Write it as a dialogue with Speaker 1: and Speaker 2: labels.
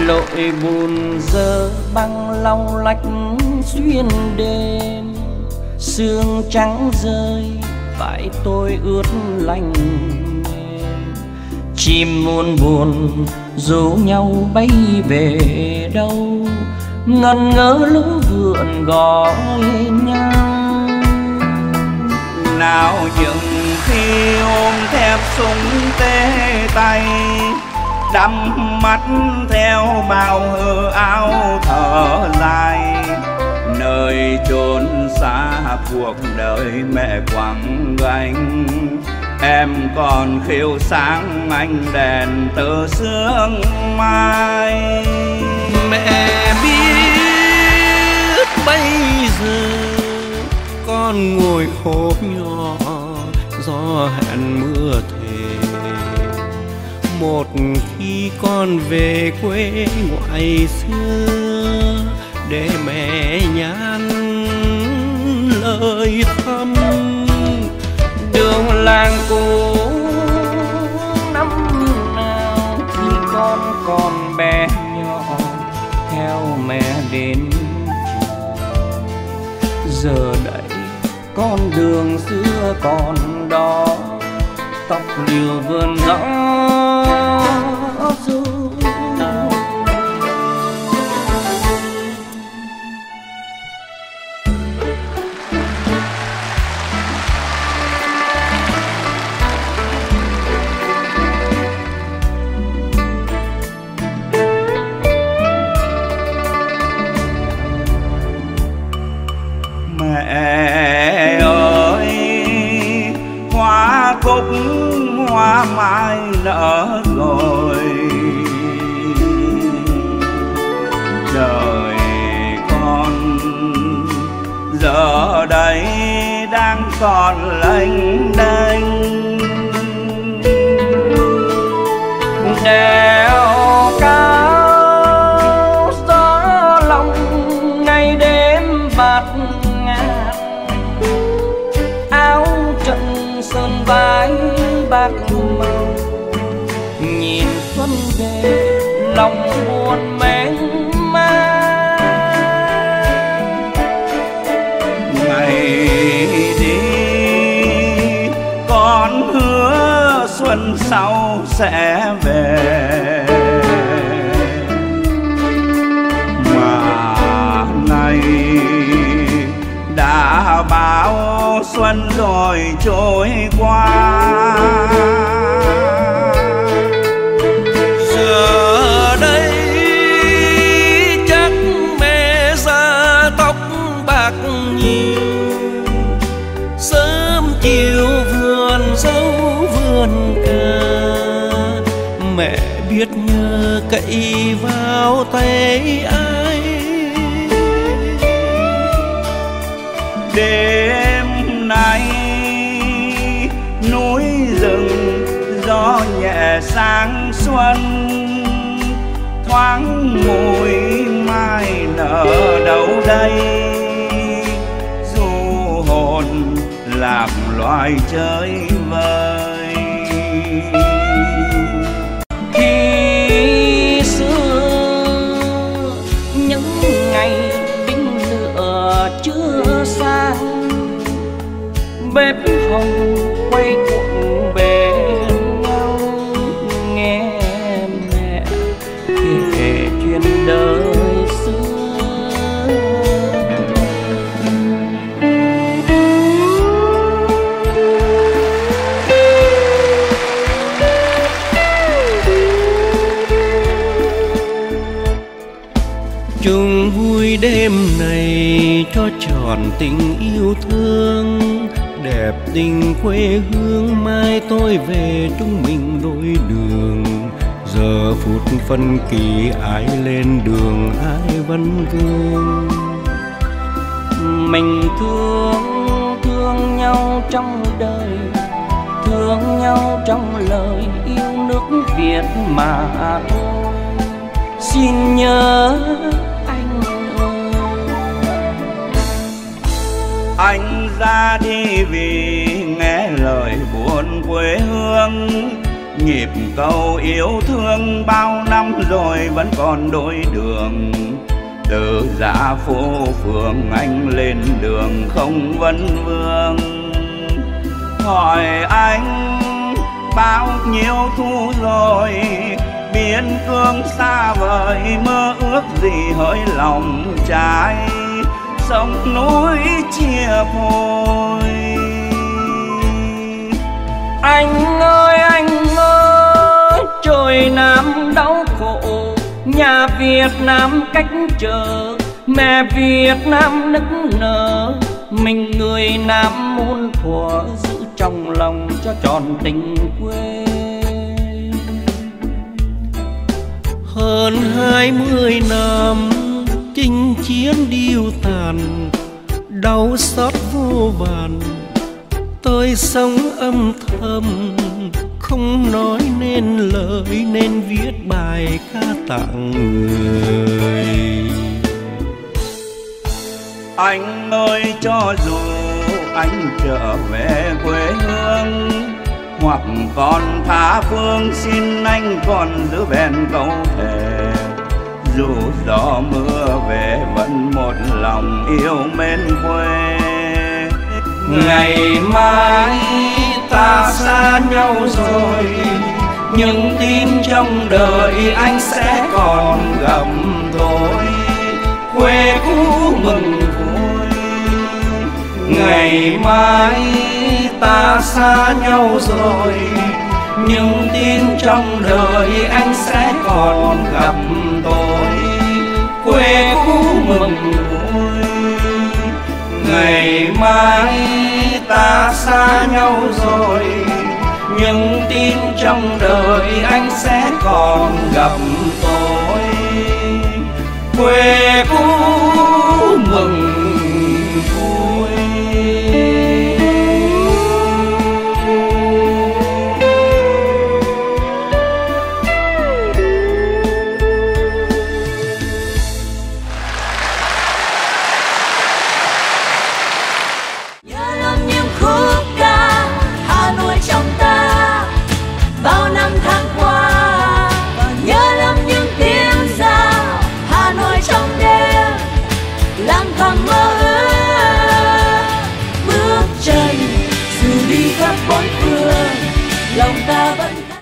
Speaker 1: lội bùn dơ băng long lách xuyên đêm, sương trắng rơi vải tôi ướt lạnh mềm. Chim muôn buồn rủ nhau bay về đâu, ngẩn ngỡ lũ vượn gọi nhau.
Speaker 2: Nào những khi ôm thép súng tê tay, đắm mắt theo bao hư áo thở dài, nơi chốn xa cuộc đời mẹ quẳng gánh. Em còn khiêu sáng ánh đèn từ sương mai.
Speaker 3: Mẹ biết bây giờ con ngồi khổ nhỏ gió hẹn mưa thề. Một khi con về quê ngoại xưa để mẹ nhắn lời thăm.
Speaker 1: Đường làng cũ năm nào khi con còn bé nhỏ theo mẹ đến trường. Giờ đây con đường xưa còn đó, tóc liều vườn gió ru.
Speaker 2: Mẹ ơi, hoa cúc hoa mai nở rồi, đời con giờ đây đang còn lênh đênh.
Speaker 1: Đèo cao gió lòng ngày đêm bạt ngàn, áo trận sơn vái bạc màu. Nhìn xuân về lòng buồn mênh mang.
Speaker 2: Ngày đi con hứa xuân sau sẽ về, mà ngày đã bao xuân rồi trôi qua.
Speaker 3: Giờ đây chắc mẹ già tóc bạc nhiều, sớm chiều vườn dâu vườn ca. Mẹ biết nhớ cậy vào tay ai.
Speaker 2: Đêm nay núi rừng gió nhẹ sáng xuân, thoáng mùi mai nở đâu đây. Du hồn làm loài chơi vơi.
Speaker 1: Khi xưa những ngày đinh lửa chưa sang, bếp hồng quay cuộn bên nhau, nghe mẹ kể chuyện đời xưa.
Speaker 3: Chung vui đêm này cho tròn tình yêu thương, đẹp tình quê hương mai tôi về chúng mình đôi đường. Giờ phút phân kỳ ai lên đường ai vẫn vương.
Speaker 1: Mình thương nhau trong đời, thương nhau trong lời yêu nước Việt mà thôi. Xin nhớ anh ơi.
Speaker 2: Anh ra đi vì nghe lời buồn quê hương, Nhịp cầu yêu thương bao năm rồi vẫn còn đôi đường. Từ giã phố phường anh lên đường không vấn vương. Hỏi anh bao nhiêu thu rồi, biên cương xa vời mơ ước gì hỡi lòng trai, sông núi chia phôi.
Speaker 1: Anh ơi trời Nam đau khổ, nhà Việt Nam cách chờ, mẹ Việt Nam nức nở. Mình người Nam muôn thuở giữ trong lòng cho tròn tình quê.
Speaker 3: Hơn 20 năm chinh chiến điêu tàn, đau xót vô vàn. Tôi sống âm thầm không nói nên lời, nên viết bài ca tặng người.
Speaker 2: Anh ơi cho dù anh trở về quê hương, hoặc còn tha phương, xin anh còn giữ bền câu thề. Dù gió mưa về vẫn một lòng yêu mến quê.
Speaker 1: Ngày mai ta xa nhau rồi, nhưng tin trong đời anh sẽ còn gặp tôi. Quê cũ mừng vui. Ngày mai ta xa nhau rồi, nhưng tin trong đời anh sẽ còn gặp tôi. Quê cũ mừng vui. Ngày mai ta xa nhau rồi, nhưng tin trong đời anh sẽ còn gặp tôi. Quê cũ